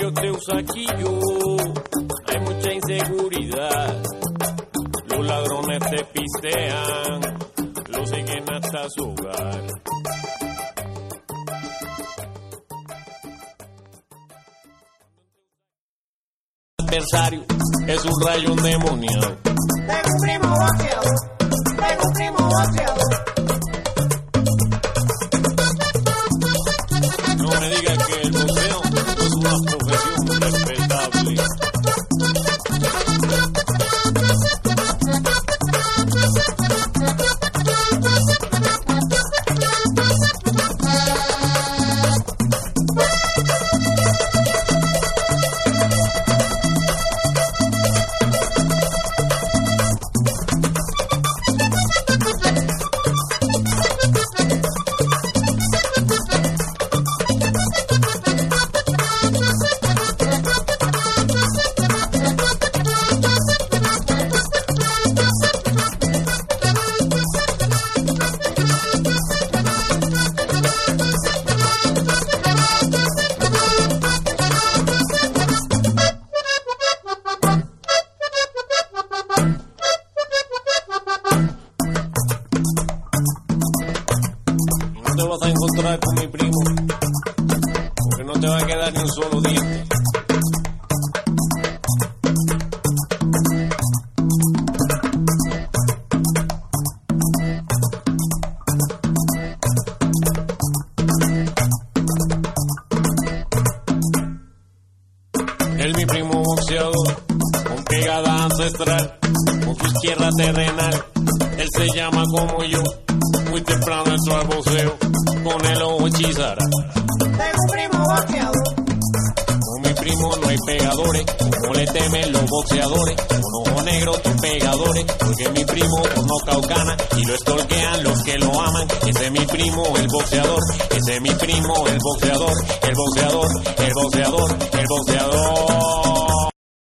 barrio Teusaquillo hay mucha inseguridad. Los ladrones te pistean, los siguen hasta su hogar. Adversario es un rayo endemoniado. Tengo un primo boxeador, tengo un primo boxeador. No me digas que el boxeo es una profesión respetable. No te vas a encontrar con mi primo, porque no te va a quedar ni un solo diente. Él mi primo boxeador, con pegada ancestral, con su izquierda terrenal. Él se llama como yo, muy temprano entró al boxeo, con el ojo hechizará. Tengo un primo boxeador. Con mi primo no hay pegadores, como le temen los boxeadores. Con ojo negro son pegadores, porque mi primo por nocaut gana y lo estorquean los que lo aman. Ese es mi primo, el boxeador. Ese es mi primo, el boxeador. El boxeador, el boxeador, el boxeador.